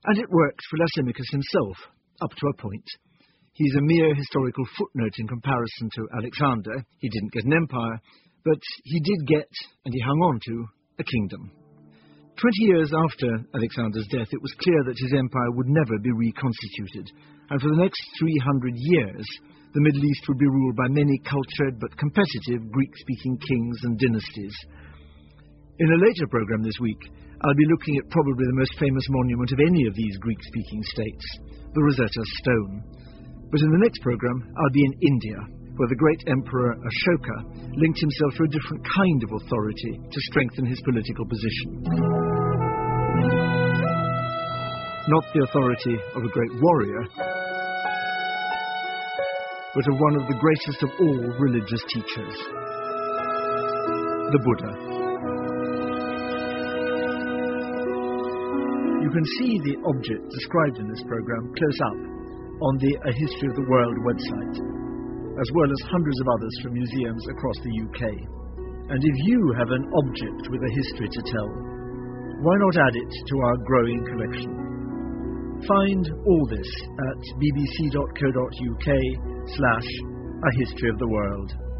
And it worked for Lysimachus himself, up to a point. He's a mere historical footnote in comparison to Alexander. He didn't get an empire, but he did get, and he hung on to, a kingdom. 20 years after Alexander's death, it was clear that his empire would never be reconstituted, and for the next 300 years, the Middle East would be ruled by many cultured but competitive Greek-speaking kings and dynasties. In a later program this week, I'll be looking at probably the most famous monument of any of these Greek-speaking states, the Rosetta Stone. But in the next program, I'll be in India, where the great emperor Ashoka linked himself to a different kind of authority to strengthen his political position. Not the authority of a great warrior, but of one of the greatest of all religious teachers, the Buddha. You can see the object described in this program close up on the A History of the World website, as well as hundreds of others from museums across the UK. And if you have an object with a history to tell, why not add it to our growing collection? Find all this at bbc.co.uk/A History of the World.